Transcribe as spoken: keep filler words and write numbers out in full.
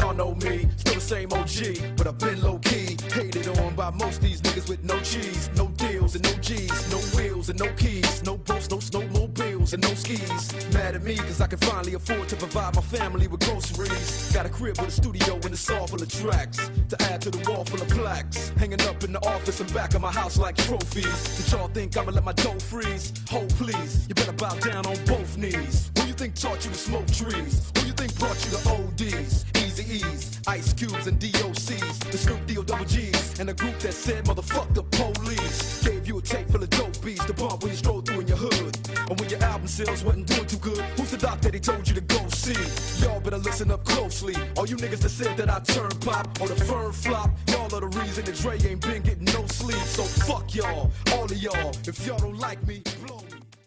y'all know me, still the same O G, but I've been low-key, hated on by most these niggas with no cheese, no deals and no G's, no wheels and no keys, no boats, no snowmobiles and no skis. Mad at me cause I can finally afford to provide my family with groceries. Got a crib with a studio and a saw full of tracks to add to the wall full of plaques, hanging up in the office and back of my house like trophies. Did y'all think I'ma let my dough freeze? Hold please, you better bow down on both knees. Who you think taught you to smoke trees? Who you think brought you to O Ds, Easy E's, Ice Cubes and D O C's, the Snoop D O double G's, and a group that said motherfuck the police. Gave you a tape full of dope beats to bump when you stroll through in your hood. And when your album sales wasn't doing too good, who's the doc that he told you to go see? Y'all better listen up closely. All you niggas that said that I turn pop or the firm flop, y'all are the reason that Dre ain't been getting no sleep. So fuck y'all, all of y'all. If y'all don't like me, blow me.